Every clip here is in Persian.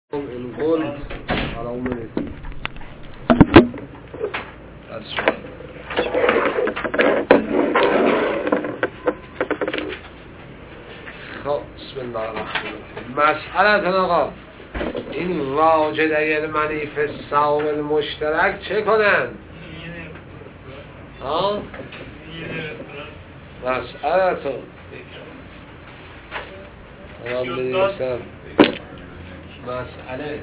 القول على عموم خب بسم الله الرحمن الرحیم. مسئله آقا این واجده المنی فی الصوم المشترک چه کنن؟ ها؟ مسئله تو بنویسم مسئله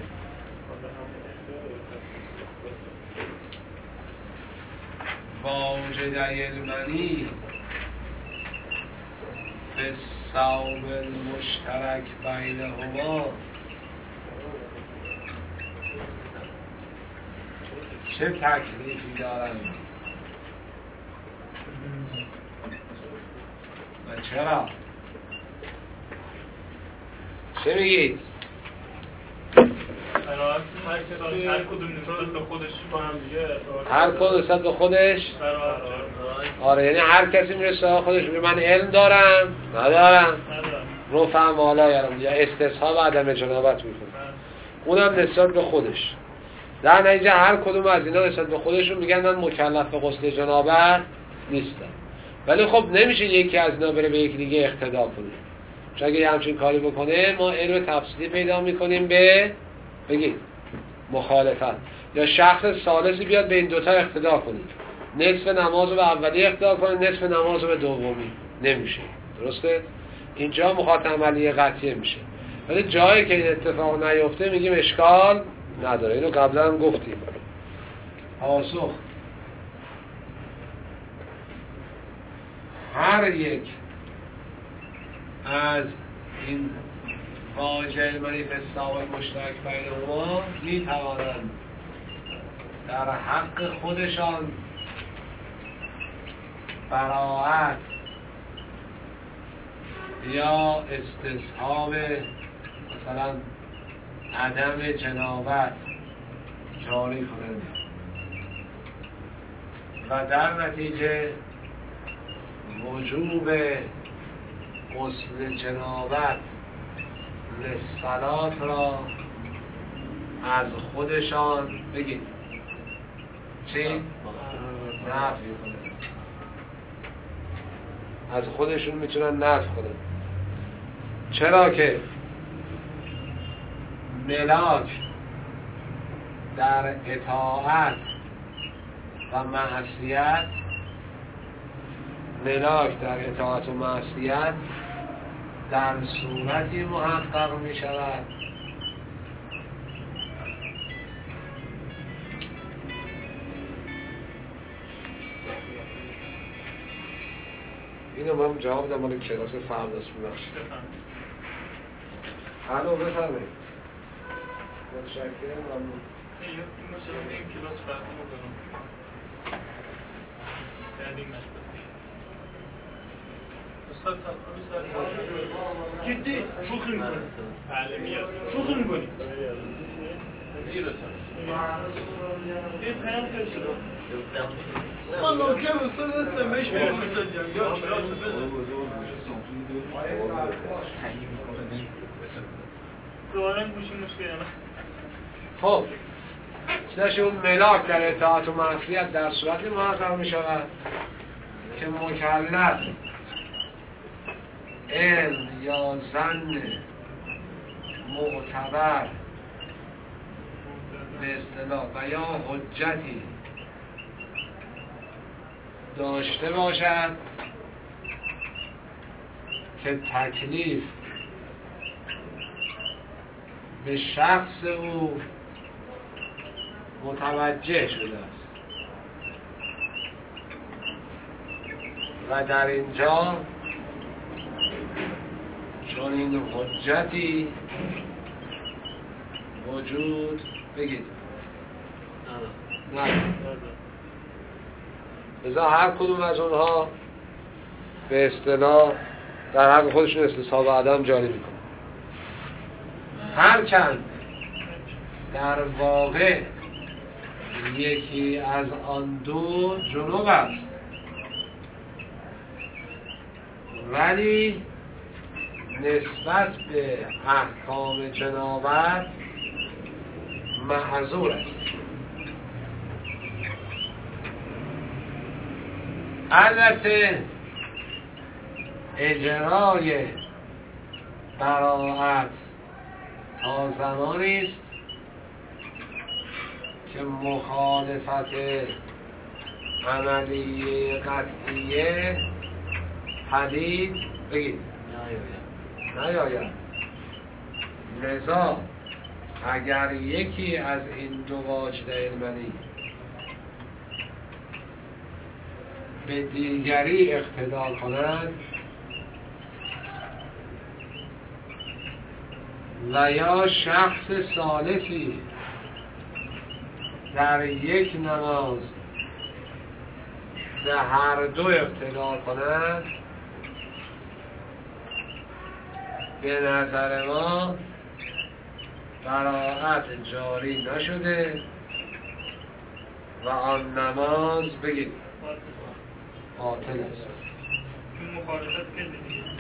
واجده المنی فی الصوم المشترک بینهما چه تکلیفی دارند و چرا؟ چه میگید؟ هر کدوم نسبت به خودش با هم دیگه هر کدوم نسبت به خودش آره، یعنی هر کسی میره سراغ خودش میگه من علم دارم ندارم رفع مالا یارم یا استصحاب عدم جنابت میکنه، اونم نسبت به خودش. در نتیجه هر کدوم از اینا نسبت به خودشون میگن من مکلف به غسل جنابت نیستم. ولی خب نمیشه یکی از اینا بره به یکی دیگه اقتدا کنه، چون اگه همچین کاری بکنه ما علم تفصیلی پیدا میکنیم به بگید مخالفت، یا شخص ثالثی بیاد به این دوتا اقتدا کنه، نصف نماز رو به اولی اقتدا کنه نصف نماز رو به دومی. نمیشه، درسته؟ اینجا مخاطب عملی قطعیه میشه. ولی جایی که این اتفاق نیفته میگیم اشکال نداره. اینو قبلا هم گفتیم. پاسخ: هر یک از این واجه المنی فی الصوم المشترک بینهما می توانند در حق خودشان براءت یا استصحاب مثلا عدم جنابت جاری کنند و در نتیجه وجوب غسل جنابت للصلاة را از خودشان بگید چی؟ نفی کنند. از خودشون میتونن نفی کنند. چرا که ملاک در اطاعت و معصیت، ملاک در اطاعت و معصیت در صورتی محقق می شود اینو من جواب دارم مال کلاس فرداست میبخشید. الو بفرمایید. متشکرم. ممنون. مثلا این کلاس فردا میکنم بعدین جدی شوخی میکنی؟ بله میاد شوخی میکنی؟ این پیام که شده من نوکر اصلا هستم بهش میگم دوارن گوشی مشکل همه. خب چنانچه اون ملاک در اطاعت و معصیت در صورتی محقق می شود که مکلف علم یا ظن معتبر به اصطلاح و یا حجتی داشته باشد که تکلیف به شخص او متوجه شده است و در اینجا چون این حجتی وجود بگید نه لذا هر کدوم از اونها به اصطلاح در حق خودشون استصحاب عدم جاری میکنه. هرچند در واقع یکی از آن دو جنوب است، ولی نسبت به احکام جنابت معذور است. البته اجرای براءت تا زمانی است که مخالفت عملیه قطعیه پدید بگید نیاید. لذا اگر یکی از این دو واجد علمانی به دیگری اقتدا کند و یا شخص ثالثی در یک نماز به هر دو اقتدا کند، به نظر ما براءت جاری نشده و آن نماز بگید باطل است. مخالفت که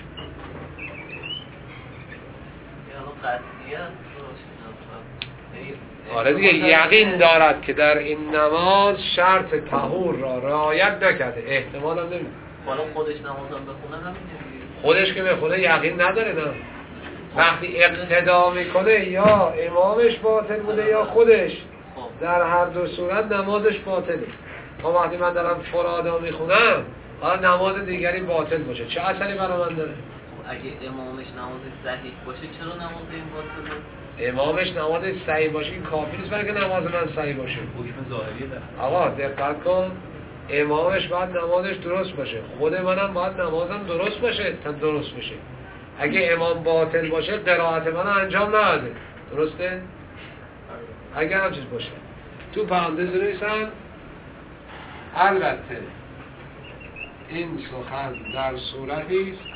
آره دیگه، یقین دارد که در این نماز شرط طهور را رعایت نکرده، احتمال هم نمیده. حالا خودش نماز هم بخونه همینه، خودش که بخونه یقین نداره. نه وقتی اقتدا میکنه یا امامش باطل بوده یا خودش، در هر دو صورت نمازش باطله. تا وقتی من دارم فرادا میخونم حالا نماز دیگری باطل باشه، چه اثری برای من داره؟ اگه امامش نماز صحیح باشه چرا نماز این باطله؟ امامش نماز صحیح باشه این کافی نیست برای که نماز من صحیح باشه. حکم ظاهری داره. آقا دقت کن، امامش باید نمازش درست باشه، خود منم باید نمازم درست باشه تا درست بشه. اگه امام باطل باشه قرائت من انجام نده، درسته؟ اگر هم چیز باشه تو پرانتز نویسن البته این سخن در صورتی است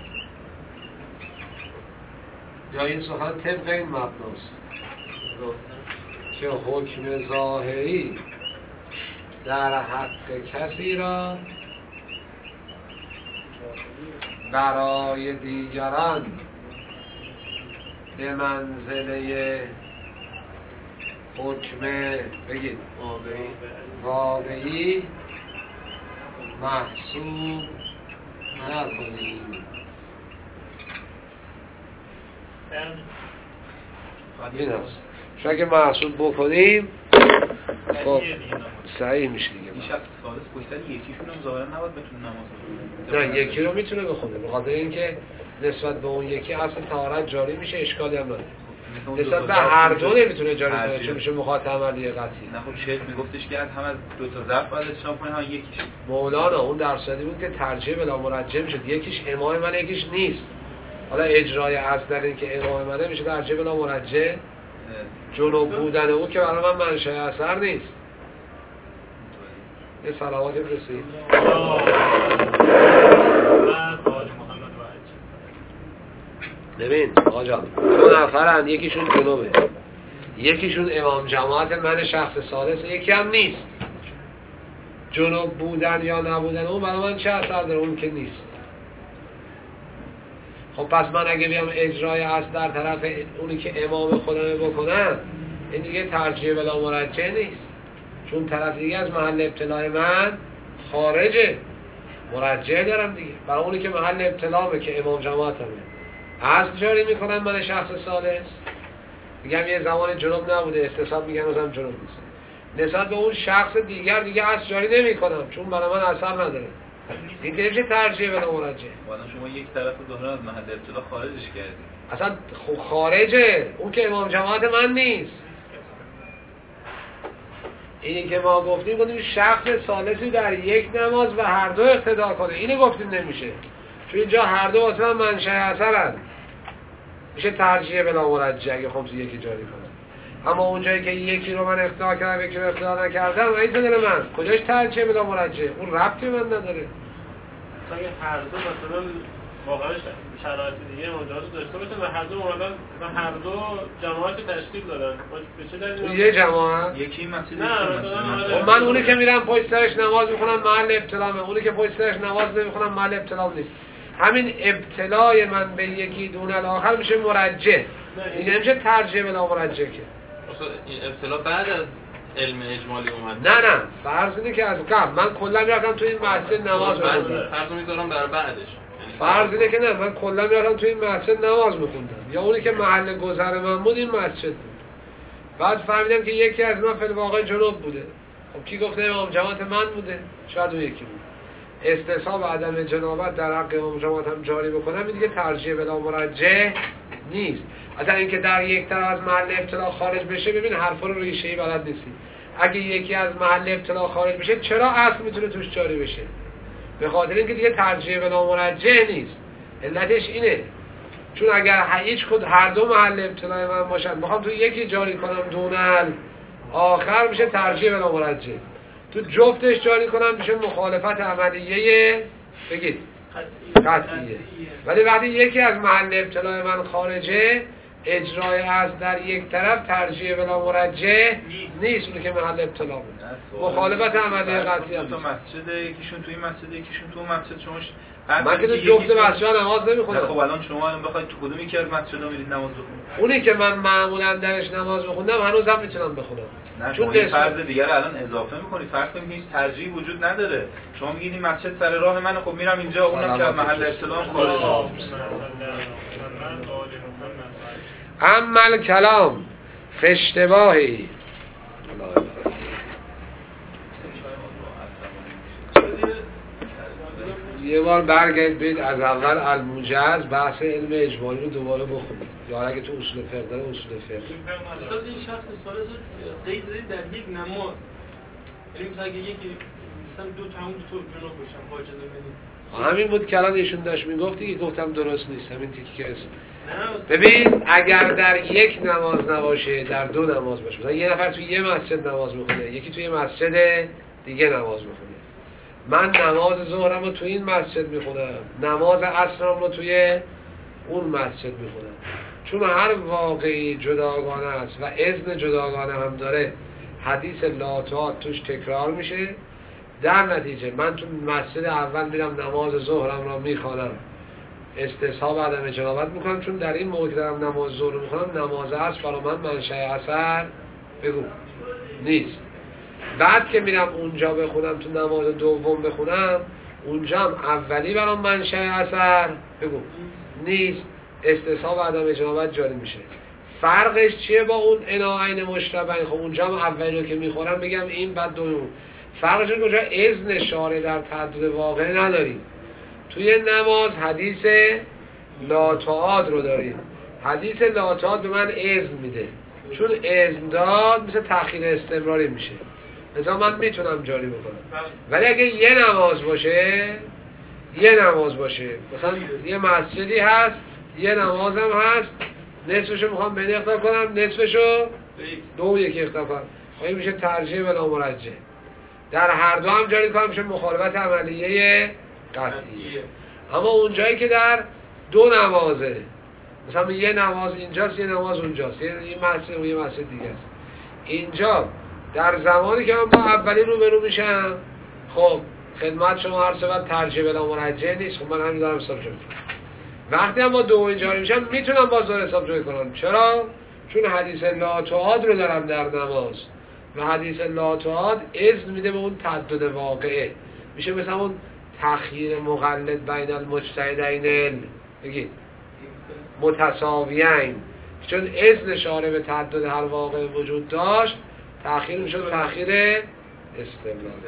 یا این سخن طبق این مبناست که حکم ظاهری در حق کسی را برای دیگران به منزله حکم بگید واقعی محسوب نکنیم. این هست شاید که محسوب بکنیم خب صحیح میشه دیگه. این شخص ثالث پشتر یکیشون هم ظاهرا نباید بتونه نماز بخونه. نه یکی رو میتونه بخونه، به خاطر اینکه نسبت به اون یکی اصل طهارت جاری میشه، اشکالی هم نداره. نسبت به هر دو نمیتونه جاری کنه چون میشه مخاطب عملی قطعی. نه خب شیخ میگفتش که هم از دو تا ظرف باید اجتناب کنه، هم یکیش. مولانا اون درصدی بود که ترجیح بلا مرجح میشد، یکیش امام من یکیش نیست. حالا اجرای اصل در این که امام منه میشه ترجیح بلا مرجح، جنوب بودن او که برای من منشأ اثر نیست. یه صلوات برسید. ببین آقا جان، دو نفرن، یکیشون جنوبه، یکیشون امام جماعت من شخص ثالث، یکی هم نیست. جنوب بودن یا نبودن اون برای من چه اثر داره؟ اون که نیست. خب پس من اگه بیام اجرای اصل در طرف اونی که امام خودمه بکنم، این دیگه ترجیح بلا مرجح نیست، چون طرف دیگه از محل ابتلای من خارجه، مرجح دارم دیگه. برای اونی که محل ابتلامه که امام جماعتمه اصل جاری میکنم من شخص ثالث، میگم یه زمان جنوب نبوده، استصحاب میگن ازم جنوب نیست، نسبت به اون شخص دیگر دیگه اصل جاری نمیکنم چون برای من اثر نداره. این که نمیشه ترجیح بلا مرجح. والا شما یک طرف ظاهرا از محل ابتلا خارجش کردید. اصلا خارجه، اون که امام جماعت من نیست. اینی که ما گفتیم شخص ثالثی در یک نماز و هر دو اقتدا کنه، اینو گفتیم نمیشه، چون اینجا هر دو اصلا منشأ اثرن، میشه ترجیح بلا مرجح اگه خمسی یکی جاری کنه. اما اونجایی که یکی رو من اقتدا کردم یکی رو اقتدا نکردم، رئیس دل من کجاش ترجیح بلا مرجح؟ اون ربطی من نداره. اگه هر دو مثلا واقعا شرایط دیگه مجاز داشته باشه و هر دو اومدن و هر دو جماعت تشکیل دادن، به چه دلیل؟ یه جماعت یکی مسجد، نه من اونی که میرم پشت سرش نماز میخونم محل ابتلامه، اونی که پشت سرش نماز نمیخونم محل ابتلام نیست. همین ابتلای من به یکی دون الاخر میشه مرجح، این نمیشه ترجیح بلا مرجح که. این ابتلا بعد از علم اجمالی اومد. نه فرض اینه که از قبل من کلا میرفتم تو این مسجد نماز میخوندم. فرض میذارم برای بعدش. فرض اینه که نه من کلا میرفتم تو این مسجد نماز میخوندم، یا اونی که محل گذر من بود این مسجد بود. بعد فهمیدم که یکی از ما فی الواقع جنوب بوده. خب کی گفته امام جماعت من بوده؟ شاید اون یکی بود. استصحاب عدم جنابت در حق امام جماعت هم جاری بکنم، این دیگه ترجیح بلا مرجح نیست. اصلا اینکه در یک طرف از محل ابتلا خارج بشه، ببین حرفا رو ریشه‌ای بلد نیستی. اگه یکی از محل ابتلا خارج بشه چرا اصل میتونه توش جاری بشه؟ به خاطر اینکه دیگه ترجیح بلا مرجح نیست. علتش اینه چون اگر هر دو محل ابتلای من باشن میخوام تو یکی جاری کنم دونل آخر میشه ترجیح بلا مرجح، تو جفتش جاری کنم میشه مخالفت عملیه بگید قطعیه. ولی وقتی یکی از محل ابتلای من خارجه، اجرای از در یک طرف ترجیح بلا مرجح نیست، اونی که محل ابتلا بود مخالفت عملیه قطعیه. تو مسجد یکیشون توی مسجد یکیشون تو مسجد، شما من که تو جفت مسجد نماز نمیخونم. خب الان شما الان بخواید تو کدوم یکی از مسجدها میرید نماز بخونید؟ اونی که من معمولا درش نماز بخوندم هنوزم میتونم بخونم. نه چون یه فرض دیگر الان اضافه میکنید. فرض کنید هیچ ترجیحی وجود نداره، شما میگید این مسجد سر راه منه، خب میرم اینجا، اونم که محل ابتلا خارجه. اما الکلام فی اشتباهی، یه بار برگردید برید از اول الموجز بحث علم اجمالی رو دوباره بخونید، یا اگه تو اصول فقه داره اصول فقه. استاد این شخص سوالش قید در یک نماز، یعنی مثلا اگه یکی مثلا دو تا جنوب باشن با اجازه بدید، همین بود که الان ایشون داشت میگفتی که گفتم درست نیست همین تیکی که اسم. ببین اگر در یک نماز نباشه در دو نماز باشه، مثلا یه نفر توی یه مسجد نماز میخونه، یکی توی مسجد دیگه نماز میخونه، من نماز ظهرم رو توی این مسجد میخونم، نماز عصرم رو توی اون مسجد میخونم، چون هر واقعی جداگانه است و اذن جداگانه هم داره، حدیث لاتات توش تکرار میشه. در نتیجه من تو مسجد اول میرم نماز ظهرم رو میخوانم، استصحاب عدم جنابت میکنم، چون در این موقع دارم نماز ظهر رو میخوانم نماز عصر برای من منشأ اثر بگو نیست. بعد که میرم اونجا بخونم تو نماز دوم بخونم، اونجا هم اولی برام منشأ اثر بگو نیست، استصحاب عدم جنابت جاری میشه. فرقش چیه با اون عناعین مشتبهین؟ خب اونجا هم اولی رو که میخورم بگم این بعد دوم. فرقش کجا؟ اذن شارع در تعدد واقع نداریم. توی نماز حدیث لا تعاد رو داریم، حدیث لا تعاد به من اذن میده، چون اذن داد مثل تأخیر استمراری میشه، مثلا من میتونم جاری بکنم. ولی اگه یه نماز باشه مثلا یه مسجدی هست یه نمازم هست، نصفشو میخوام بین اختار کنم، نصفشو دو یکی اختار کنم، این میشه ترجیح بلا مرجح. در هر دو هم جاری کنم میشه مخالفت عملیه قطعیه. اما اونجایی که در دو نمازه، مثلا یه نماز اینجاست یه نماز اونجاست، یه مسجد و یه مسجد دیگه است، اینجا در زمانی که من با اولی روبرو میشم، خب خدمت شما عرض شود ترجیح بلا مرجح نیست، خب من همین دارم حساب جاری کنم. وقتی هم با دومی جاری میشم میتونم باز دار حساب جاری کنم. چرا؟ چون حدیث لا تعاد رو دارم در نماز و حدیث لا تعاد اذن میده به اون تعدد واقعه، میشه مثلا اون تخییر مقلد بین المجتهدین بگید متساویین، چون اذن شارع به تعدد هر واقع وجود داشت، تأخیر میشد تأخیر استمراری.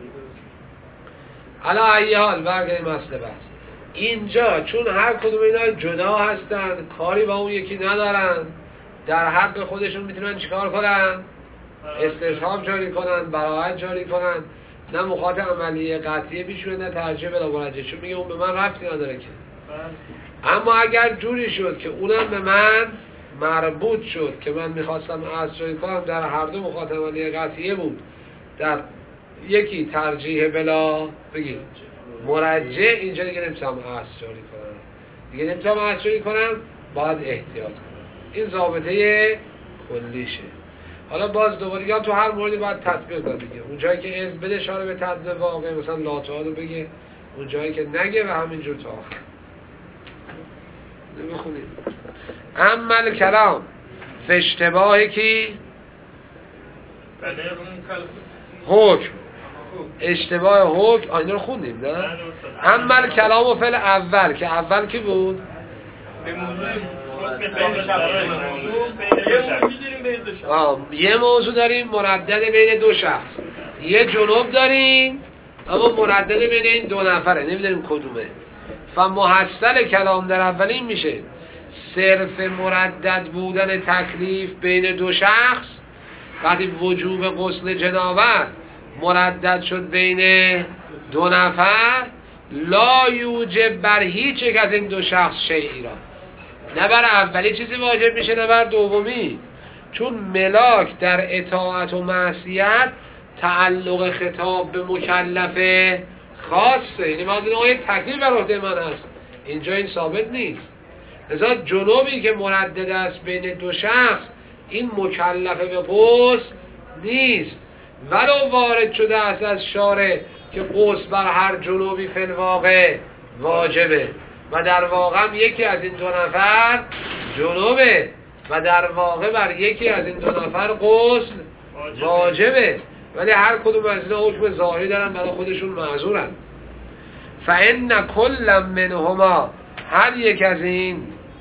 علا ای حال برگردیم اصل بحث. اینجا چون هر کدوم اینا جدا هستن، کاری با اون یکی ندارن، در حق خودشون میتونن چیکار کنن؟ استصحاب جاری کنن، براءت جاری کنن، نه مخاطب عملیه قطعیه بیشونه نه ترجیح بلا مرجح، چون میگه اون به من ربطی نداره که. اما اگر جوری شد که اونم به من مربوط شد که من میخواستم اصل جاری کنم، در هر دو مخاطب عملیه قطعیه بود، در یکی ترجیح بلا بگید مرجح، اینجا دیگه نمیتونم اصل جاری کنم، دیگه نمیتونم اصل جاری کنم، باید احتیاط کنم. این ضابطه کلیشه. حالا باز دوباره یا تو هر موردی باید تطبیق کنه دیگه، اون جایی که اذن بده اشاره به تعدد واقع، مثلا لا تعاد رو بگه، اون جایی که نگه و همینجور تا آخر. نمیخونیم. اما الکلام فی اشتباهی کی حکم اشتباه حکم آینه رو خوندیم نه؟ اما کلام و فعل اول که اول کی بود؟ یه موضوع داریم مردد بین دو شخص، یه جنوب داریم اما مردد بین این دو نفره نمیدونیم کدومه. فمحصل کلام در اولین میشه صرف مردد بودن تکلیف بین دو شخص. وقتی وجوب غسل جنابت مردد شد بین دو نفر، لا یوجب بر هیچ یک از این دو شخص شیئی را، نه بر اولی چیزی واجب میشه نه بر دومی، چون ملاک در اطاعت و معصیت تعلق خطاب به مکلف خاصه، یعنی ما دیدیم آیه تکلیف بر عهده من است، اینجا این ثابت نیست. لذا جنوبی که مردد است بین دو شخص این مکلف به غسل نیست، ولو وارد شده است از شارع که غسل بر هر جنوبی فی الواقع واجبه و در واقع یکی از این دو نفر جنوبه و در واقع بر یکی از این دو نفر غسل واجبه، ولی هر کدوم از اینا حکم ظاهری دارن برای خودشون معذورن. فإن كل منهما هر یک از این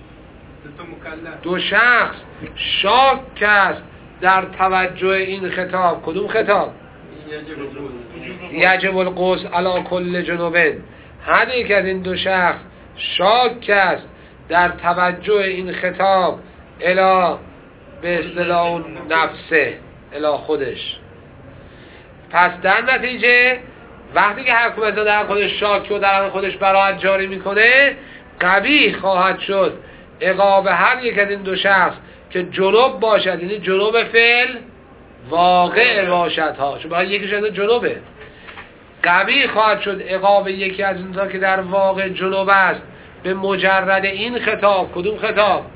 دو شخص شاک است در توجه این خطاب. کدوم خطاب؟ یجب الغسل علی کل جنوبین. هر یک از این دو شخص شاک است در توجه این خطاب الی به اصطلاح نفسه، الی خودش. پس در نتیجه وقتی که هر کدوم از در خودش شاک و در خودش براءت جاری میکنه، قبیح خواهد شد عقاب هر یک از این دو شخص که جنوب باشد، یعنی جنوب فعل واقع باشد ها، چون باید یکیش از جنوبه. قبیح خواهد شد عقاب یکی از اونها که در واقع جنوب است به مجرد این خطاب. کدوم خطاب؟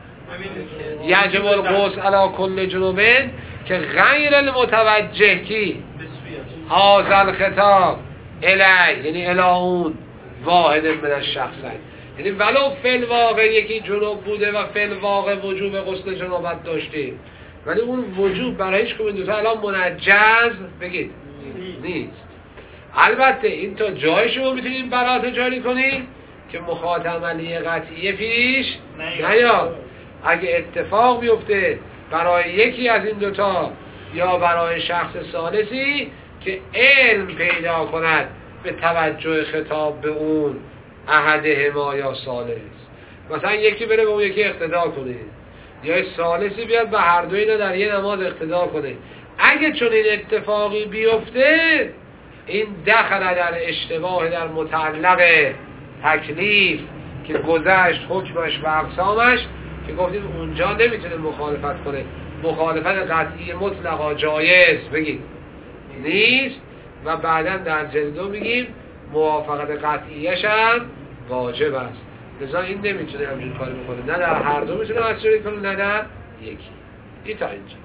یجب الغسل علی کل جنوبین، که غیر المتوجه کی هذا الخطاب الی، یعنی الی اون واحد من الشخصین، یعنی ولو فعل واقع یکی جنوب بوده و فعل واقع وجوب غسل جنابت داشتیم، ولی اون وجوب برای هیچ کدوم دو تا الان منجز بگید نیست. البته این تا جای شما میتونیم برات جاری کنیم که مخاطب عملی قطعیه پیش نیاد. اگه اتفاق بیفته برای یکی از این دوتا یا برای شخص ثالثی که علم پیدا کند به توجه خطاب به اون احدهما یا ثالث، مثلا یکی بره به اون یکی اقتدا کنه یا ثالثی بیاد به هر دو اینا در یه نماز اقتدا کنه، اگه چون این اتفاقی بیفته این دخل در اشتباه در متعلق تکلیف که گذشت حکمش و اقسامش، که گفتیم اونجا نمیتونه مخالفت کنه، مخالفت قطعی مطلقا جایز بگید نیست، و بعدا در جلد دو میگیم موافقت قطعیش هم واجب است. لذا این نمیتونه همچین کاری بکنه، نه در هر دو میتونه اثری کنه نه در یکی. این تا اینجا.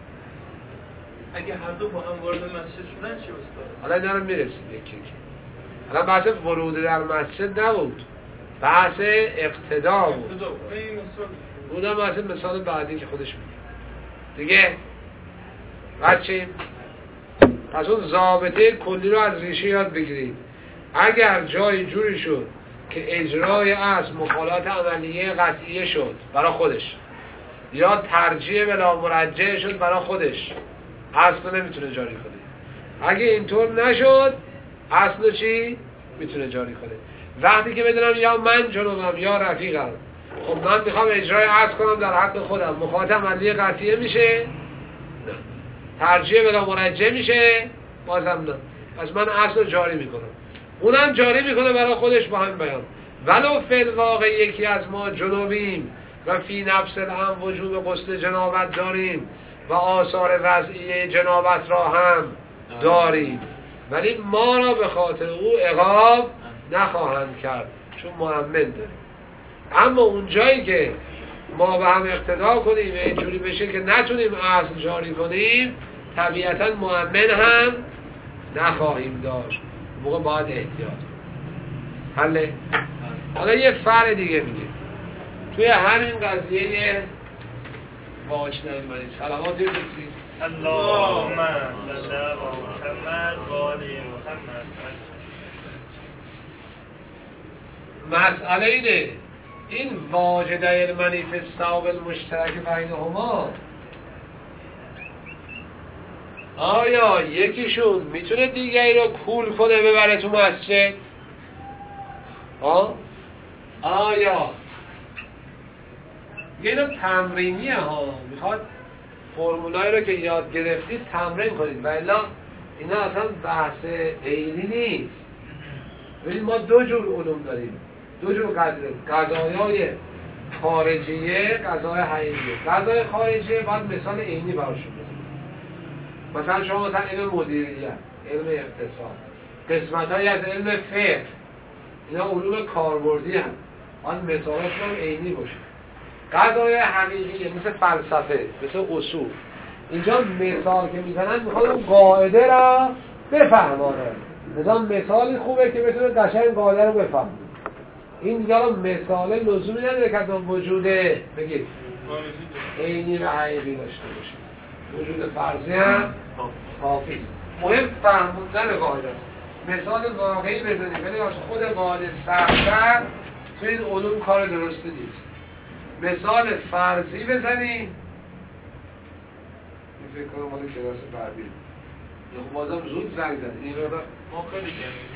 اگه هر دو با هم وارد مسجد شدن چی استاد؟ حالا اینا رو میرسیم یکی یکی. حالا بحث ورود در مسجد نبود، بحث اقتدا بود. اونم مثال بعدی که خودش میگه دیگه. بچه پس اون ضابطه کلی رو از ریشه یاد بگیرید. اگر جای جوری شد که اجرای از مخالفت عملیه قطعیه شد برای خودش یا ترجیح بلا مرجع شد برای خودش، اصلا نمیتونه جاری کنه. اگه اینطور نشد اصلا چی؟ میتونه جاری کنه. وقتی که بدونم یا من جنوبم یا رفیقم، خب من میخوام اجرای عصر کنم در حق خودم، مخالفت عملیه قطعیه میشه؟ نه. ترجیح بلا مرجع میشه؟ بازم نه. پس من اصلا جاری میکنم، اونم جاری میکنه برای خودش با هم بیان. ولو فی الواقع یکی از ما جنوبیم و فی نفس الامر وجوب غسل جنابت داریم و آثار وضعیه جنابت را هم داریم، ولی ما را به خاطر او عقاب نخواهند کرد چون مؤمن داریم. اما اون جایی که ما به هم اقتدا کنیم و اینجوری بشه که نتونیم اصل جاری کنیم، طبیعتا مؤمن هم نخواهیم داشت، موقع باید احتیاط. حله؟ حالا یه فرق دیگه میگه توی همین قضیه واجنه سلاماتی بسید اللهم صل علی محمد و آل محمد. مسئله اینه، این واجده المنیفستا بالمشترک بینهما آیا یکیشون میتونه دیگری رو کول کنه ببره تو مسجد؟ آیا یه نوع تمرینیه ها، میخواد فرمولایی رو که یاد گرفتید تمرین کنید و الا اینا اصلا بحث عینی نیست. ببینید ما دو جور علوم داریم، دو جور قضایای خارجیه، قضای حقیقیه. قضای خارجیه باید مثال عینی براشون بزنید. مثلا شما مثلا علم مدیریت، علم اقتصاد، قسمت‌هایی از علم فقه، اینا علوم کاربردی هم، آن مثالاشون هم عینی باشه. قضای حقیقیه مثل فلسفه، مثل اصول. اینجا مثال که میزنن میخواد اون قاعده را بفهمانه. نظام مثالی خوبه که بتونه قشنگ قاعده رو بفهمه. این دیگه مثال لزومی نداره که اون وجوده بگید عینی و حقیقی داشته باشه. وجود فرضی هم کافی. مهم فهموندن قاعده است. مثال واقعی بزنید ولی واسه خود قاعده سخت‌تر تو این علوم کار درستی نیست. مثال فرضی بزنید. این فکر کنم مال کلاس بعدی. خب بازم زود زنگ زد. این رو ما خیلی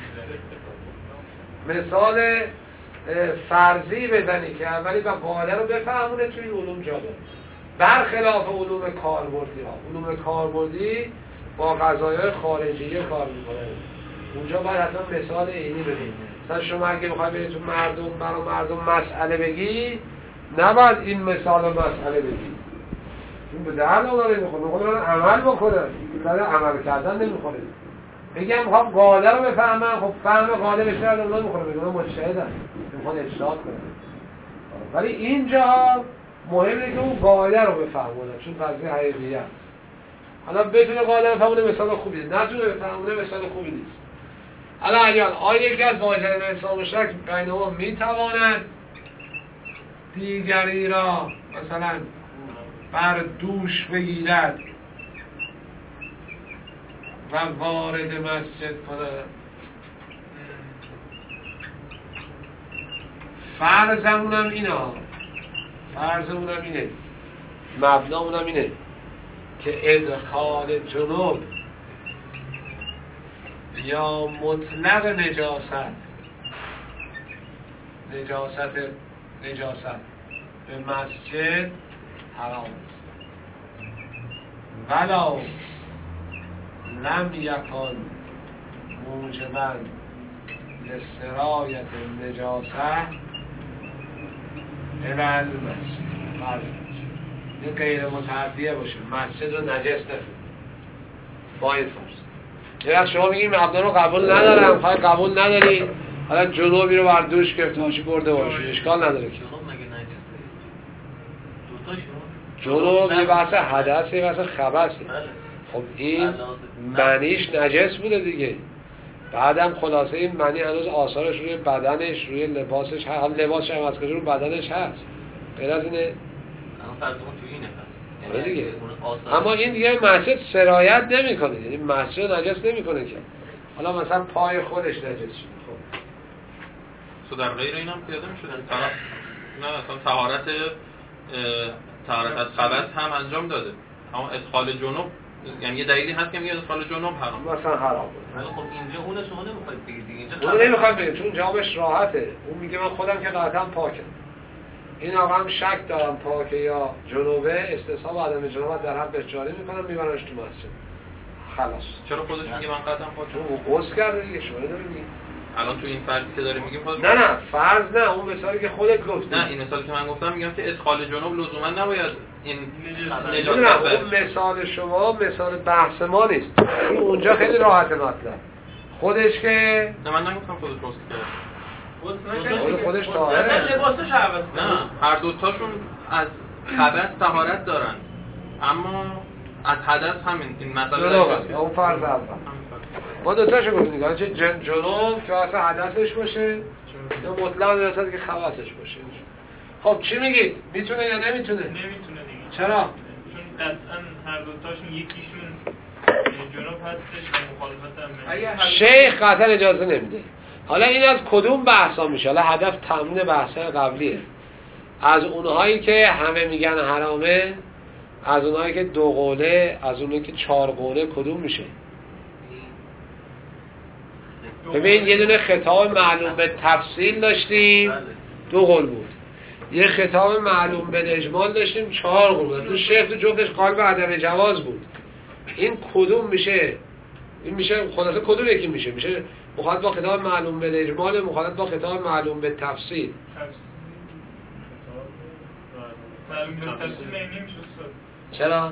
مثال فرضی بزنی که اولی با قاعده رو بفهمونه توی علوم جا داره. برخلاف علوم کاربردی ها. علوم کاربردی با قضایای خارجیه کار میکنه. اونجا باید حتما مثال عینی بدید. مثلا شما اگه بخوای برید تو برای مردم مسئله بگی، نباید این مثال مسئله بگی. این به درد اونا نمیخوره. میخوره عمل بکنن. برای عمل کردن نمیخوره. بگم میخوام قاعده رو بفهمم، خب فهم قاعده به شرط اونا میخوره. بگم مجتهدن. میخوان اجتهاد کنن. ولی اینجا مهمه که اون قاعده رو بفهمونه، چون قضیه حقیقیه است. حالا بتونه قاعده رو بفهمونه مثال خوبی نیست. نتونه بفهمونه مثال خوبی نیست. حالا اگر آیا یکی از واجد انسان مشترک بینهما میتواند دیگری را مثلا بر دوش بگیرد و وارد مسجد کند، فرضمونم اینه، مبنامونم اینه که ادخال جنوب یا مطلق نجاست به مسجد حرام است ولو لم یکن موجبا لسرایت النجاسه الى المسجد. این غیر متعدیه باشه، مسجد رو نجس نکنه با این فرض. یه وقت شما میگیم مبنا رو قبول ندارم، خواهی قبول نداری، حالا جنوبی رو بر دوش گرفته باشی برده باشی، اشکال نداره که جنوب یه بحث حدثه، یه بحث خبثه. خب این منیش نجس بوده دیگه، بعدم خلاصه این منی هنوز آثارش روی بدنش، روی لباسش هست، لباسش هم از کجا رو بدنش هست، غیر از اینه دیگه. اما این دیگه مسجد سرایت نمیکنه، یعنی مسجد نجس نمیکنه که حالا مثلا پای خودش نجس شد. خب سو در غیر اینم پیاده میشدن نه اصلا طهارت از خبث هم انجام داده، اما ادخال جنوب یعنی یه دلیلی هست که میگه ادخال جنوب حرام مثلا حرام بود. خب اینجا اون شما نمیخواید بگید دیگه، اینجا اون نمیخواد بگید چون جوابش راحته. اون میگه من خودم که قطعا پاکم، این آقا هم شک دارم پاکه یا جنوبه، استصحاب عدم جنابت در حقش جاری میکنم میبرنش تو مسجد خلاص. چرا خودش میگه من قطعا پاکم؟ چون اون غسل کرده دیگه، شما نمیگی الان تو این فرضی که داره میگیم نه فرض نه، اون مثالی که خودت گفتی. نه این مثالی که من گفتم میگم که ادخال جنوب لزوما نباید این نجاست نه اون مثال شما مثال بحث ما نیست. این اونجا خیلی راحته مطلب خودش که نه من نگفتم خودش غسل کرده، خودش طاهره، لباسش عوض نه هر دوتاشون از خبث طهارت دارن، اما از حدث همین این مسئله اون فرض اول ما دوتاشو گفتیم دیگه، چه جنوب که اصلا حدثش باشه یا مطلق نجاست که خبثش باشه. خب چی میگید؟ میتونه یا نمیتونه؟ نمیتونه دیگه. چرا؟ چون قطعا هر دوتاشون یکیشون جنوب هستش و مخالفت هم شیخ قطعا اجازه نمیده. حالا این از کدوم بحثا میشه؟ حالا هدف تمرین بحثای قبلیه. از اونهایی که همه میگن حرامه، از اونهایی که 2 قوله، از اونهایی که 4 قوله، کدوم میشه؟ ببین یه دونه خطاب معلوم به تفصیل داشتیم 2 قول بود، یه خطاب معلوم به اجمال داشتیم 4 قول بود. تو شیخ تو جفتش قال به عدم جواز بود. این کدوم میشه؟ این میشه خلاصه کدوم یکی میشه؟ میشه مخالفت با خطاب معلوم به اجمال، مخالفت با خطاب معلوم به تفصیل. معلوم به تفصیل نمیشه. چرا؟ لا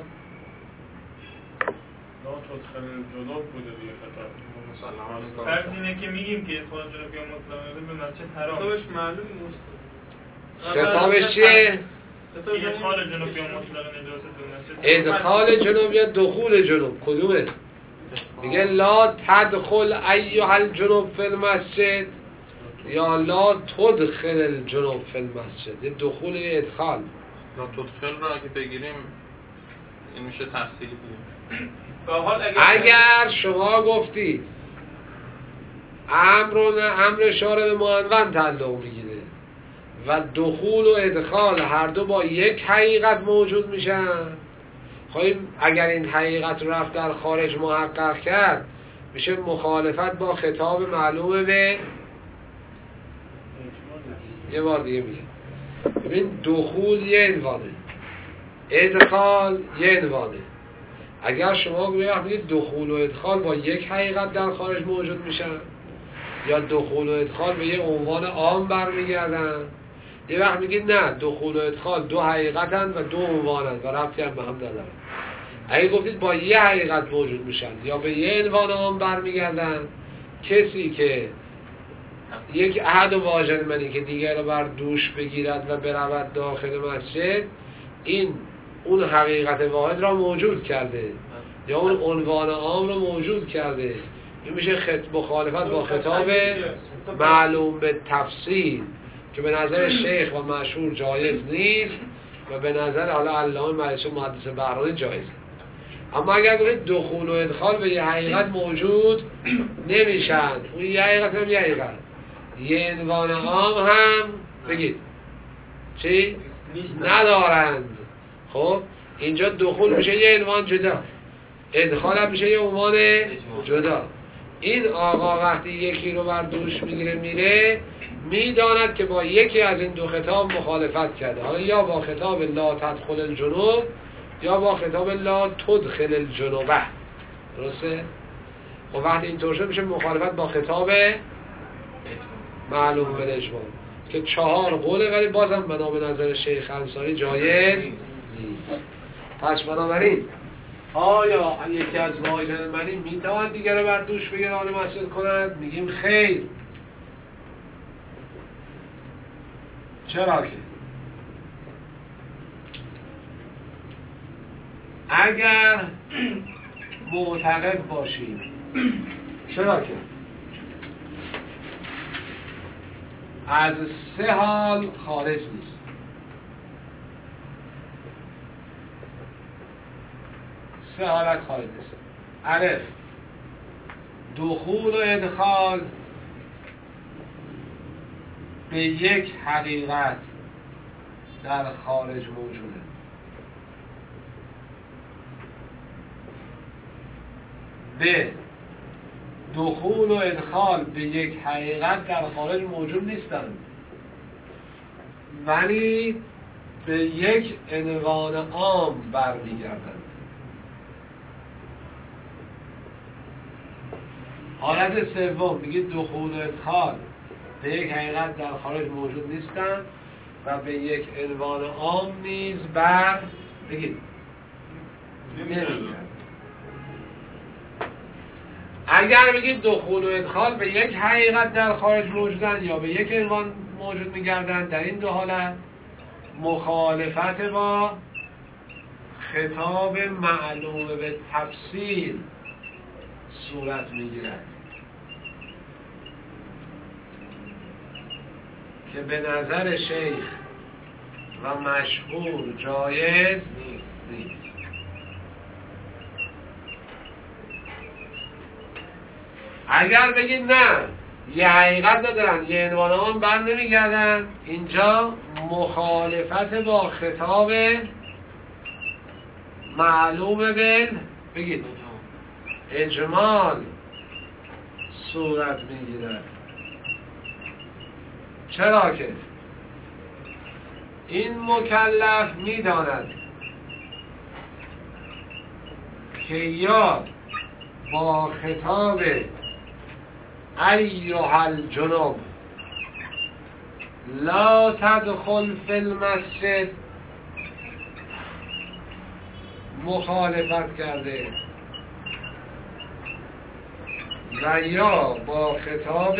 تدخل الجنوب بوده دیگه خطاب. فرض اینه که میگیم که ادخال جنوب یا مطلقه به مسجد حرام. خطابش معلوم نیست. خطابش چیه؟ ادخال جنوب یا مطلقه نجاست به مسجد. ادخال جنوب یا دخول جنوب کدومه؟ میگه لا تدخل ایها الجنوب فی المسجد یا لا تدخل الجنوب فی المسجد. یه دخول یه ادخال. لا تدخل رو اگه بگیریم این میشه تفصیلی بگیریم. اگر شما گفتید امر شارع به معنون تعلق میگیره و دخول و ادخال هر دو با یک حقیقت موجود میشن، خواهیم اگر این حقیقت رو رفت در خارج محقق کرد میشه مخالفت با خطاب معلوم به یه بار دیگه میگه. ببین دخول یه عنوانه، ادخال یه عنوانه. اگر شما بگید دخول و ادخال با یک حقیقت در خارج موجود میشن یا دخول و ادخال به یه عنوان عام برمیگردن، یه وقت میگید نه دخول و ادخال 2 حقیقتن و 2 عنوانن و ربطی هم به هم ندارن. اگه گفتید با یه حقیقت موجود میشن یا به یه عنوان عام برمیگردن، کسی که یک عهد و واجد منی که دیگر رو بر دوش بگیرد و برود داخل مسجد، این اون حقیقت واحد را موجود کرده یا اون عنوان عام رو موجود کرده. این میشه مخالفت با خطاب معلوم به تفصیل که به نظر شیخ و مشهور جایز نیست و به نظر حالا علامه مجلسی محدث بهرانی جایزه. اما اگر بگید دخول و ادخال به یه حقیقت موجود نمیشن، اون یه حقیقت هم یه حقیقت، یه عنوان عام هم بگید چی؟ ندارند. خب اینجا دخول میشه یه عنوان جدا، ادخال هم میشه یه عنوان جدا. این آقا وقتی یکی رو بر دوش میگیره میره میداند که با یکی از این 2 خطاب مخالفت کرده، حالا یا با خطاب لا تدخل الجنوب یا با خطاب لا تدخل الجنوبه. درسته؟ و وقتی اینطور شد میشه مخالفت با خطاب معلوم به اجمال که 4 قوله، ولی بازم بنا به نظر شیخ انصاری جایز نیست. پس بنابراین آیا یکی از واجد منی میتوان دیگر رو بر دوش بگیر آن مسجد کند؟ میگیم خیر. چرا که اگر معتقد باشیم، چرا که از 3 حال خارج نیست. سه حالت خارج نیست. الف دخول و ادخال به یک حقیقت در خارج موجوده. ب دخول و ادخال به یک حقیقت در خارج موجود نیستند ولی به یک عنوان عام برمیگردند. حالت سوم میگید دخول و ادخال به یک حقیقت در خارج موجود نیستند و به یک عنوان عام نیز بر بگید نمیگردند. اگر بگید دخول و ادخال به یک حقیقت در خارج موجودن یا به یک عنوان موجود میگردن، در این 2 حالت مخالفت با خطاب معلوم به تفصیل صورت میگیرد که به نظر شیخ و مشهور جایز نیست. اگر بگید نه یه حقیقت ندارن یه عنوان هم بر نمیگردن، اینجا مخالفت با خطاب معلوم بگید اجمال صورت میگیره. چرا که این مکلف میداند که یا با خطاب ایها الجنوب لا تدخل فی المسجد مخالفت کرده و یا با خطاب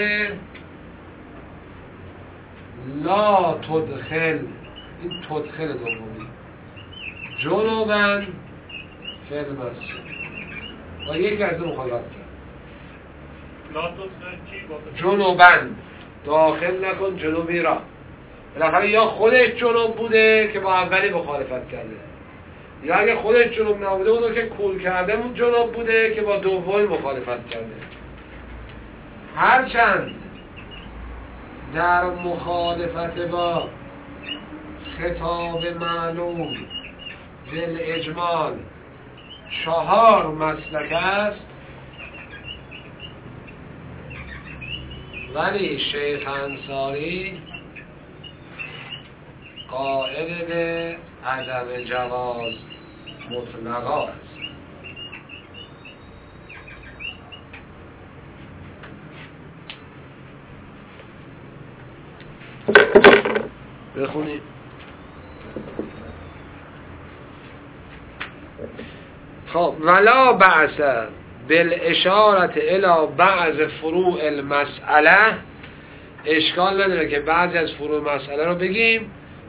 لا تدخل، این تدخل دومی، جنوباً فی المسجد با یک از دو مخالفت کرد. جنوباً داخل نکن جنوبی را. بالاخره یا خودش جنوب بوده که با اولی مخالفت کرده، یا اگه خودش جنوب نبوده اونو که کول کرده جنوب بوده که با دومی مخالفت کرده. هرچند در مخالفت با خطاب معلوم بالاجمال 4 مسلک است، ولی شیخ انصاری قائل به عدم جواز مطلقا است. بخونیم. خب ولا بعث بالاشارة الى بعض فروع المسئله، اشکال نداره که بعضی از فروع مسئله رو بگیم،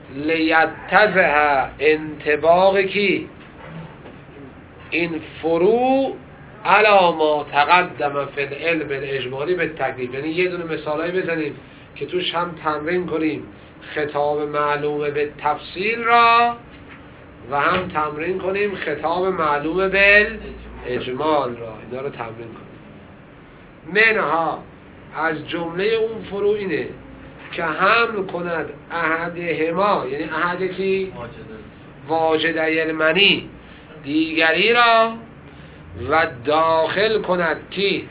لیتضح انطباق کی این فروع علی ما تقدم فی العلم الاجمالی به تکلیف. یعنی یه دونه مثالایی بزنیم که توش هم تمرین کنیم خطاب معلوم به تفصیل را و هم تمرین کنیم خطاب معلوم به اجمال را. اینا رو تمرین کنیم. منها از جمله اون فروع اینه که حمل کند احدهما، یعنی احد کی واجده المنی دیگری را، و داخل کند کی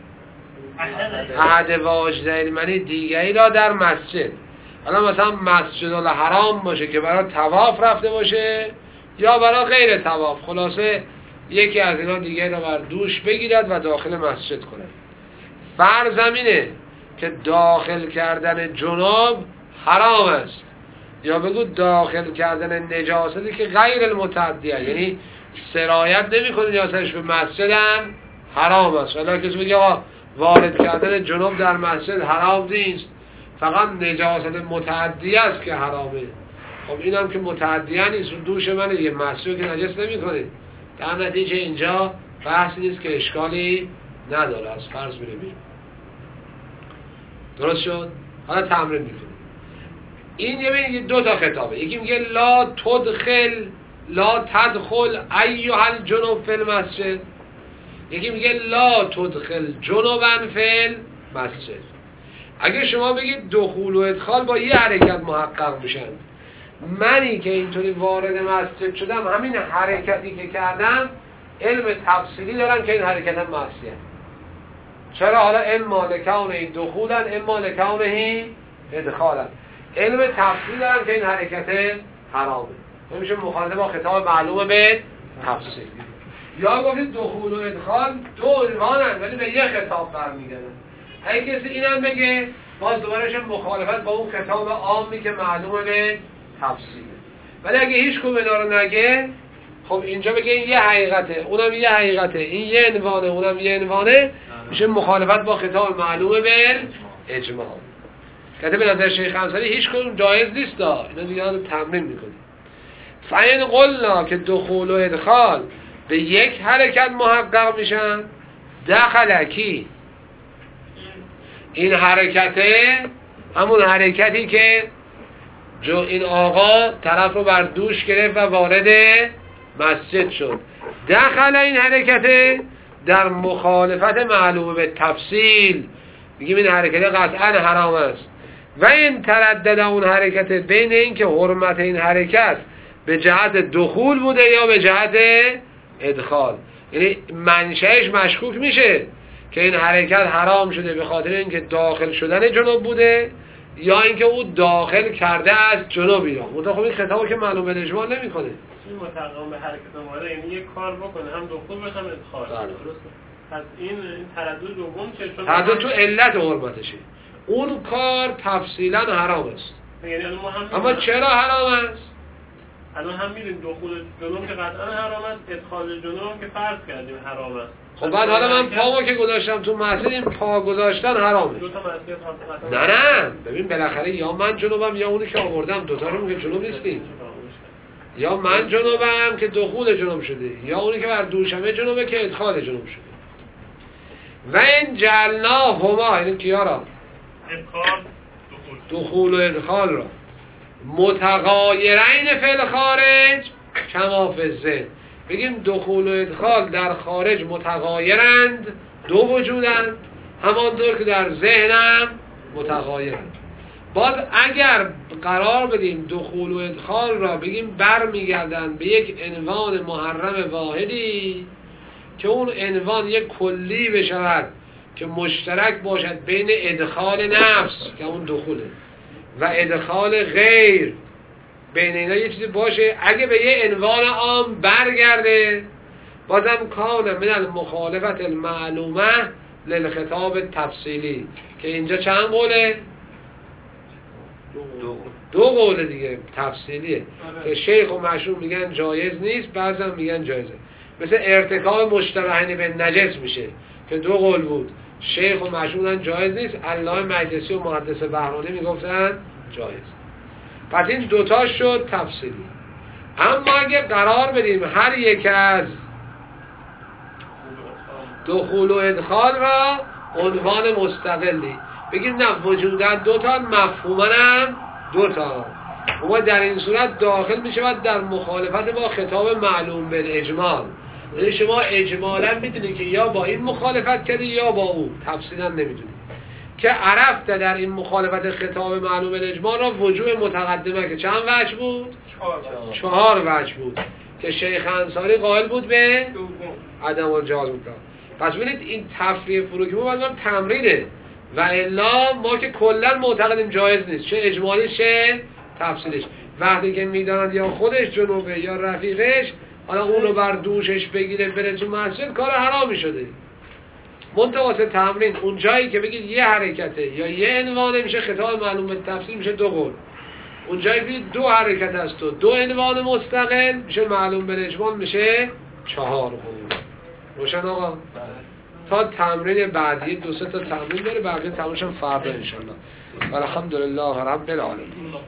احد واجده المنی دیگری را در مسجد. حالا مثلا مسجد الحرام باشه که برای طواف رفته باشه یا برای غیر طواف، خلاصه یکی از اینا دیگری را بر دوش بگیرد و داخل مسجد کند. فرض اینه که داخل کردن جنوب حرام است، یا بگو داخل کردن نجاستی که غیر المتعدیه، یعنی سرایت نمی کنه نجاستش به مسجد هم حرام است. ولی کسی بگه وارد کردن جنوب در مسجد حرام نیست، فقط نجاست متعدیه است که حرامه. خب این هم که متعدیه نیست، دوش من یه مسجد که نجس نمی کنه، در نتیجه اینجا بحثی نیست که اشکالی نداره، از فرض میره بیرون. درست شد؟ حالا تمرین میکنیم. این یه دو تا خطابه، یکی میگه لا تدخل ایها الجنوب فی المسجد، یکی میگه لا تدخل جنوبا فی المسجد. اگه شما بگید دخول و ادخال با یه حرکت محقق میشن، منی که اینطوری وارد مسجد شدم همین حرکتی که کردم علم تفصیلی دارم که این حرکت هم معصیه. چرا؟ حالا اما لکونه دخولن اما لکونه ادخالن، علم تفصیلی دارم که این حرکت حرامه، نمیشه مخالفه با خطاب معلومه به تفصیل. یا گفتید دخول و ادخال دو عنوانن ولی به یه خطاب برمیگردن. اگه کسی اینم بگه باز دوبارهش مخالفت با اون خطاب عامی که معلومه به تفصیله. ولی اگه هیچ کدوم اینا رو نگه، خب اینجا بگه این یه حقیقته، اونم یه حقیقته، این یه عنوانه، اونم یه عنوانه، میشه مخالفت با خطاب معلومه به اجمال. که به نظر شیخ انصاری هیچ کدوم جایز نیست. اینا دیگه رو تمرین میکنیم. فاین قلنا که دخول و ادخال به یک حرکت محقق میشن، دخل کی این حرکته، همون حرکتی که این آقا طرف رو بر دوش گرفت و وارد مسجد شد، دخل این حرکته در مخالفت معلومه به تفصیل میگیم این حرکت قطعا حرام است. و این تردد اون حرکت بین این که حرمت این حرکت به جهت دخول بوده یا به جهت ادخال، یعنی منشأش مشکوک میشه که این حرکت حرام شده به خاطر اینکه داخل شدن جنوب بوده یا اینکه او داخل کرده از جنوب ایران. خب این خطابو که معلوم به اجماع نمیکنه. این متقام به حرکت اومده یعنی یک کار بکنه هم دخول باشه هم ادخال. درسته. پس این تردد دوم چه؟ تردد تو علت حرمتشه. اون کار تفصیلا حرام است. یعنی اما چرا حرام است؟ الان هم می‌بینیم دخول جنوب که قطعا حرام است، ادخال جنوب که فرض کردیم حرام است. خب بعد حالا من پامو که گذاشتم تو مسجد، این پا گذاشتن حرامه. دو تا مسجد نه ببین بالاخره یا من جنوبم یا اونی که آوردم، دوتاشون که جنوب نیستیم. یا من جنوبم که دخول جنوب شده یا اونی که بر دوشمه جنوبه که ادخال جنوب شده. و این جعلنا هما، یعنی کیا را؟ ادخال دخول و ادخال را متغایرین فی الخارج کما فی الذهن. بگیم دخول و ادخال در خارج متغایرند، دو وجودند، همانطور که در ذهنم متغایرند. باز اگر قرار بدیم دخول و ادخال را بگیم برمیگردند به یک عنوان محرم واحدی که اون عنوان یک کلی بشود که مشترک باشد بین ادخال نفس که اون دخوله و ادخال غیر، بین اینا یه چیزی باشه، اگه به یه عنوان عام برگرده بازم کان من المخالفت المعلومه للخطاب تفصیلی، که اینجا چند قوله؟ دو قوله دیگه تفصیلیه که شیخ و مشهور میگن جایز نیست، بعضا میگن جایزه. مثل ارتکاب مشتبهین به نجس میشه که دو قول بود، شیخ و مشهورن جایز نیست، علامه مجلسی و محدث بهرانی میگفتن جایز. پس این دوتا شد تفصیلی. اما اگه قرار بدیم هر یک از دخول و ادخال را عنوان مستقلی بگیم نه وجودن دوتا، مفهومن هم دوتا، اما در این صورت داخل می شود در مخالفت با خطاب معلوم بالاجمال. یعنی شما اجمالا میدونی که یا با این مخالفت کردی یا با او، تفصیلا نمیدونی که عرفت در این مخالفت خطاب معلوم بالاجمال را وجوه متقدمه که چند وجه بود؟ 4 وجه بود که شیخ انصاری قائل بود به عدم الجواز بود. پس ببینید این تفریع فروکی باید تمرینه و الا ما که کلا معتقدیم جایز نیست، چه اجمالی چه تفصیلش. وقتی که میدانند یا خودش جنوبه یا رفیقش، حالا اونو بر دوشش بگیره بره تو مسجد، کار حرامی شده. منتواسه تمرین اون جایی که بگید یه حرکته یا یه عنوانه میشه خطاب معلوم به تفصیل میشه 2 قول. اون جایی که بگید 2 حرکت است و 2 عنوان مستقل میشه معلوم به اجمال میشه 4 قول. روشن آقا؟ تا تمرین بعدی 2-3 تا تمرین داره، بقیه تمرینش هم فردا انشالله. الحمدلله رب العالمین.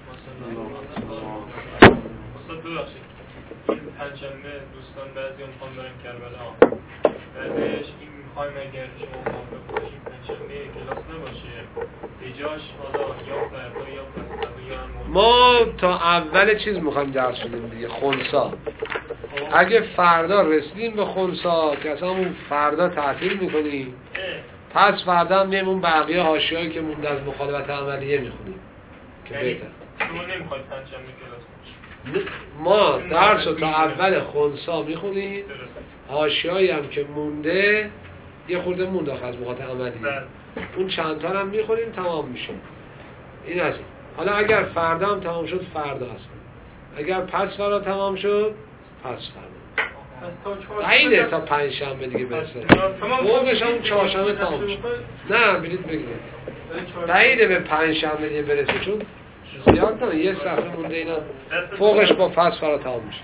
استاد ببخشید پنجشنبه دوستان بعضی میخوان برن کربلا، بعدش این میخوایم اگر شما موافق باشید پنجشنبه کلاس نباشه بجاش حالا یا فردا یا پس‌فردا یا هم ما تا اول چیز میخوایم درس بدیم دیگه، خنثی. اگه فردا رسیدیم به خنثی که اصلا اون فردا تعطیل میکنیم، پس فردا هم میمون بقیه حاشیه‌ای که مونده از مخالفت عملیه میخونیم که بهتر. شما نمیخواید پنجشنبه کلاس ما درس رو تا اول خنثی میخونیم، حاشیه‌ای هم که مونده یه خورده مونده آخر از مخالفت عملیه، اون چند تا هم میخونیم تمام میشه. این از این. حالا اگر فردا هم تمام شد فردا هست، اگر پس فردا تمام شد پس فردا. بعیده تا پنجشنبه دیگه برسه، موقعش هم چهارشنبه تمام شد. نه بلیط بگیرید، بعیده به پنجشنبه دیگه برسه، چون زیاد نه یه صفحه مونده اینا، فوقش با پس فردا تمام میشه.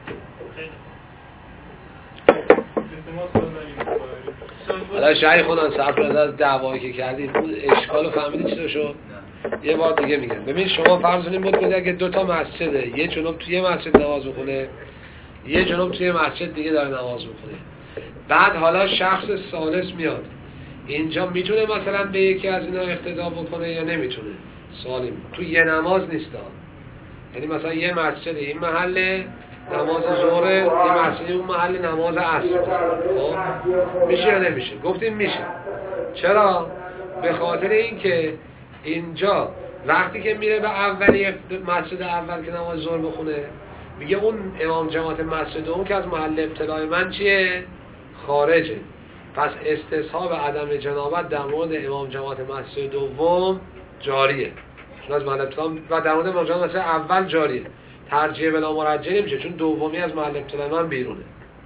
حالا شاید خودم صرف نظر از دعوایی که کردیم اون اشکالو فهمیدی چی شد؟ یه بار دیگه میگم. ببین شما فرض کنیم بود که اگه 2 تا مسجده، یه جنوب توی مسجد نماز بخونه، یه جنوب توی مسجد دیگه داره نماز بخونه، بعد حالا شخص ثالث میاد اینجا، میتونه مثلا به یکی از اینا اقتدا بکنه یا نمیتونه؟ سوالیم تو یه نماز نیست ها. یعنی مثلا یه مسجد این محله، نماز ظهر این مسجد اون محل نماز عصر، خب میشه یا نمیشه؟ گفتیم میشه. چرا؟ به خاطر اینکه اینجا وقتی که میره به اولی مسجد اول که نماز ظهر بخونه، میگه اون امام جماعت مسجد اون که از محل ابتلای من چیه؟ خارجه. پس استصحاب عدم جنابت در مورد امام جماعت مسجد دوم جاریه، چون از محل ابتلا، و در مورد امام جماعت مسجد اول جاریه. ترجیح بلا مرجح نمیشه چون دومی از محل ابتلای من بیرونه.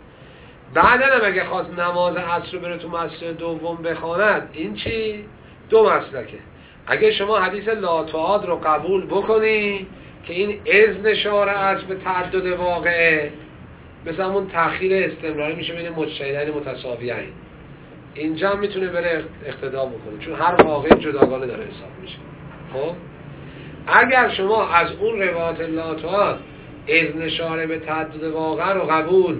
بعدن هم اگه خواست نماز عصر رو بره تو مسجد دوم بخواند، این چی؟ دو مسلکه. اگه شما حدیث لا تعاد رو قبول بکنی که این اذن شارع است به تعدد واقعه، مثل همون تأخیر استمراری میشه بین مجتهدین متساویین، اینجا هم میتونه بره اقتدا بکنه چون هر واقعه جداگانه داره حساب میشه. خب اگر شما از اون روایت لا تعاد اذن شارع به تعدد واقعه رو قبول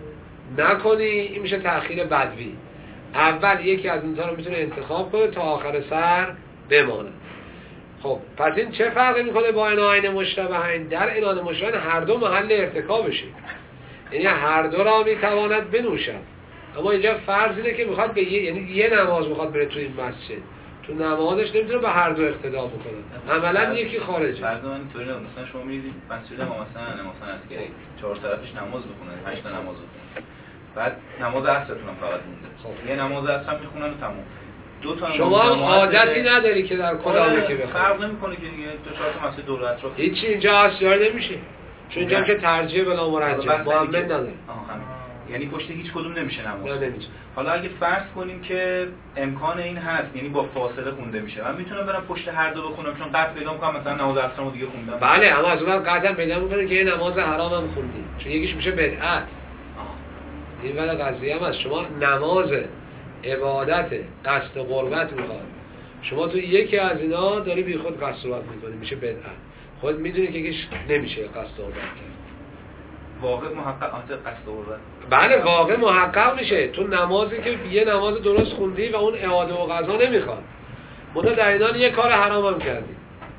نکنی، این میشه تأخیر بدوی. اول یکی از اونها رو میتونه انتخاب کنه تا آخر سر بمانه. خب پس این چه فرقی میکنه با عناین مشتبهین؟ در عناین مشتبهین هر دو محل ارتکابشه، یعنی هر دو را میتواند بنوشد. اما اینجا فرض اینه که میخواد به یعنی یه نماز میخواد بره تو این مسجد، تو نمازش نمیتونه به هر دو اقتدا بکنه، عملا یکی خارجه. فرض من اینطوری نمیشه، مثلا شما میرید مسجد ما مثلا عسکری 4 طرفش نماز بخونن، 5 تا نماز بخونن، بعد نماز عصرتون هم فقط مونده، خب یه نماز عصر میخونن و تموم. دو تا شما عادتی نداری که در کدام که بخونی، فرق نمیکنه که دیگه تو 4 تا مسجد دور اطراف هیچ اینجا اصلاحی نمیشه، چون اینجا که ترجیح بلا مرجح محمد نداره. یعنی پشت هیچ کدوم نمیشه نماز. نمیشه. حالا اگه فرض کنیم که امکان این هست، یعنی با فاصله خونده میشه، من میتونم برم پشت هر دو بخونم چون قطع پیدا میکنم مثلا نماز عصرمو دیگه خوندم. بله، اما از اون قطعا پیدا میکنه که یه نماز حرام هم خوندی، چون یکیش میشه بدعت. این ولی قضیه هم هست، شما نماز عبادت قصد قربت میخواد، شما تو یکی از اینا داری بی خود قصد قربت میکنی، میشه بدعت. خود میدونی که یکیش نمیشه قصد قربت کرد. واقع محقق قصد قربت. بله واقع محقق میشه تو نمازی که یه نماز درست خوندی و اون اعاده و قضا نمیخواد، منتها در اینان یه کار حرام هم کردی.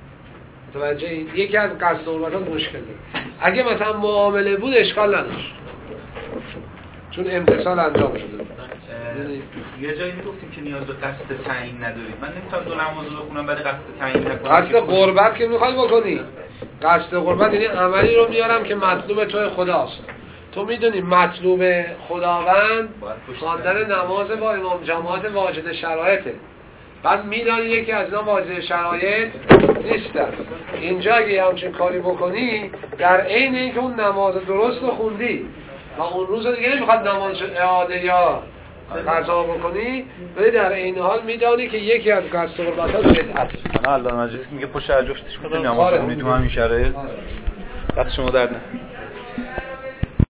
متوجه این یکی از قصد قربتات مشکل داره. اگه مثلا معامله بود اشکال نداشت چون امتثال انجام شده. یه جایی میگفتیم که نیاز به قصد تعیین ندارید. من نمیتونم دو نماز رو بخونم بعد قصد تعیین نکنم. قصد قربت که میخوای بکنی، قصد قربت یعنی عملی رو میارم که مطلوب توی خداست. تو میدونی مطلوب خداوند خواندن نماز با امام جماعت واجد شرایطه، بعد میدانی یکی از اینا واجد شرایط نیستن. اینجا اگه همچین کاری بکنی در عین اینکه اون نماز درست رو خوندی و اون روز دیگه نمیخواد نماز اعاده یا قضا بکنی، ولی در این حال میدانی که یکی از قصد قربت‌ها بدعته. انا الله مجلس میگه پشت هر جفتش میتونی نماز بخونی تو همین شرایط. دست شما درد نکنه.